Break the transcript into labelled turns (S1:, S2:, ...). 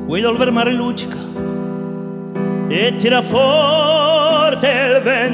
S1: guida il mare luccica e tira forte il vento.